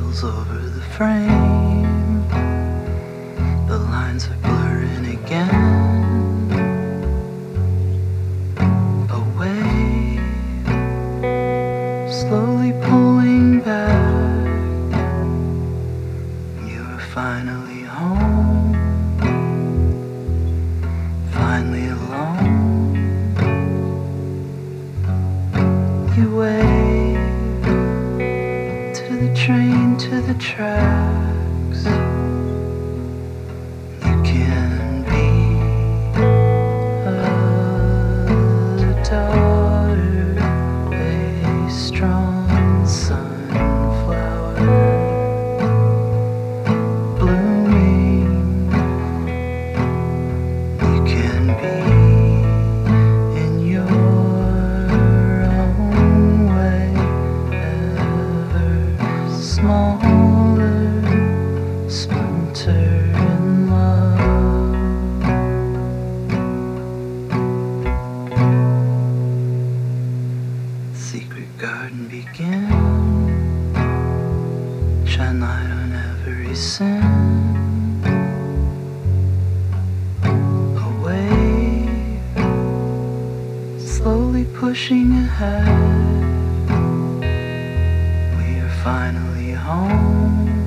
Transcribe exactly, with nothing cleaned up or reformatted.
spills over the frame. The lines are blurring again. A wave slowly pulling back. You are finally home, finally alone. You wave to the train, to the tracks. You can be a daughter, a strong sunflower blooming. You can be in your own way, ever smaller splinter in love. Secret garden begin, shine light on every sin. A wave slowly pushing ahead. We are finally home,